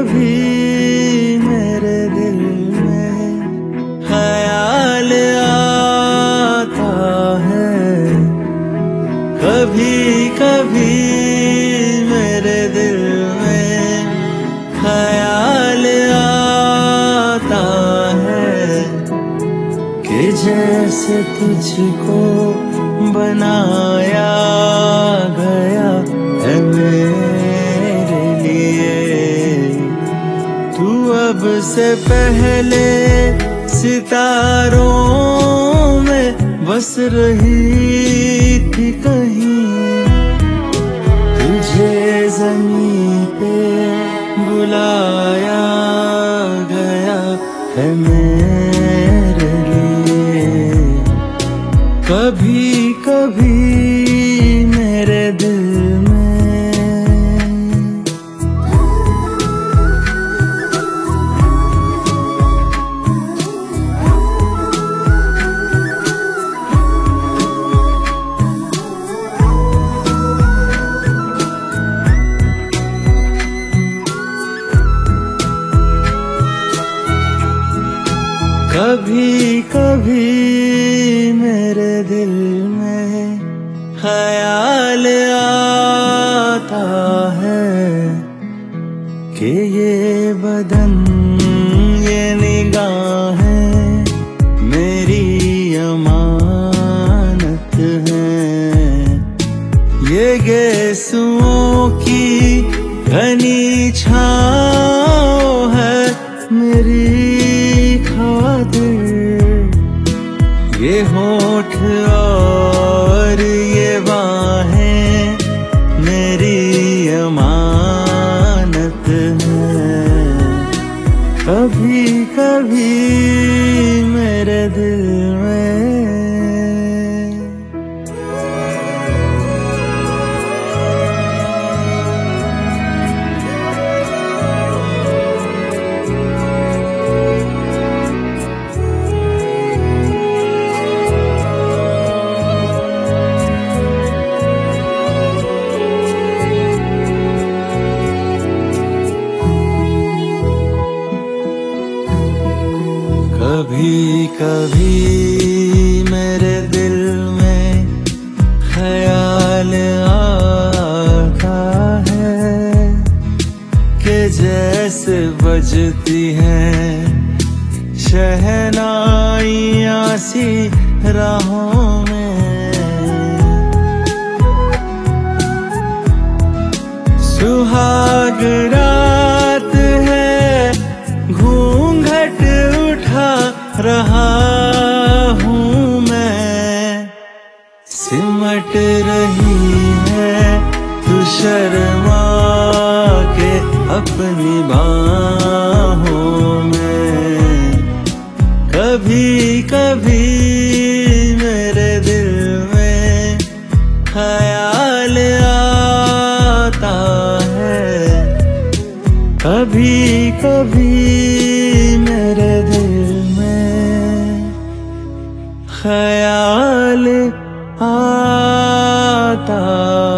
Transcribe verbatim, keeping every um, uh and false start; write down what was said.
कभी मेरे दिल में ख्याल आता है, कभी कभी मेरे दिल में ख्याल आता है कि जैसे तुझको बनाया गया है मेरे लिए, तू अब से पहले सितारों में बस रही थी कहीं, तुझे ज़मीं पे बुलाया गया है मेरे लिए, कभी कभी मेरे दिल में। कभी कभी मेरे दिल में ख्याल आता है कि ये बदन ये निगाहें मेरी अमानत हैं, ये गेसुओं की घनी छाँव है मेरी खातिर, ये होठ और ये बाहें मेरी अमानत हैं, कभी कभी मेरे दिल में। कभी कभी मेरे दिल में ख्याल आता है कि जैसे बजती हैं शहनाइयाँ सी राहों में, सुहाग रात है घूंघट उठा रहा हूँ मैं, सिमट रही है तू शर्मा के अपनी बाहों में, कभी कभी मेरे दिल में ख्याल आता है, कभी कभी मेरे दिल में ख्याल आता